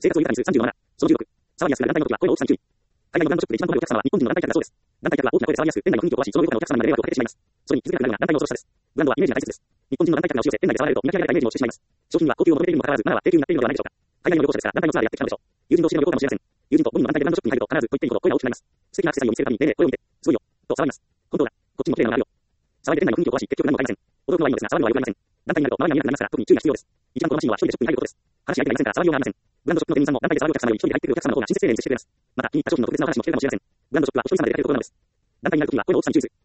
生活を豊かにする37。その16。騒ぎやすくなる団体の時は声の大きさに注意。海外のブランドショップで一番困るお客様は日本人の団体客だそうです。団体客は大きな声で騒ぎやすく、店内の雰囲気を壊し、その横のお客様にまで迷惑をかけてしまいます。それに気づかなくなるのが団体の恐ろしさです。ブランドはイメージが大切です。日本人の団体客が押し寄せ、店内で騒がれると磨き上げられたイメージを落ちてしまいます。商品には高級を求めているにもかかわらず、7は低級になっているのではないでしょうか。海外の旅行者ですから、団体のツアーでやってきたのでしょう。友人同士での旅行かもしれません。友人と5人の団体でブランドショップに入ると必ずと言っていいほど声が大きくなります。素敵なアクセサリーを見せるために、ねえねえ、これを見て、すごいよ、と騒ぎます。本当だ、こっちにも綺麗なのがあるよ。騒いで店内の雰囲気を壊し、結局何も買いません。驚くのはいいのですが、騒ぐのは良くありません。団体になると周りが見えなくなりますから、特に注意が必要です。一番好ましいのは一人でショップに入ることです。話し相手がいませんから騒ぎようがありません。ブランドショップの店員さんも団体で騒ぐお客様より一人で入ってくるお客様の方が親切丁寧に接してくれます。また、気に入った商品の特別なお話も聞けるかもしれません。ブランドショップはお一人様で出かけるところなのです。団体になるときは声の大きさに注意する。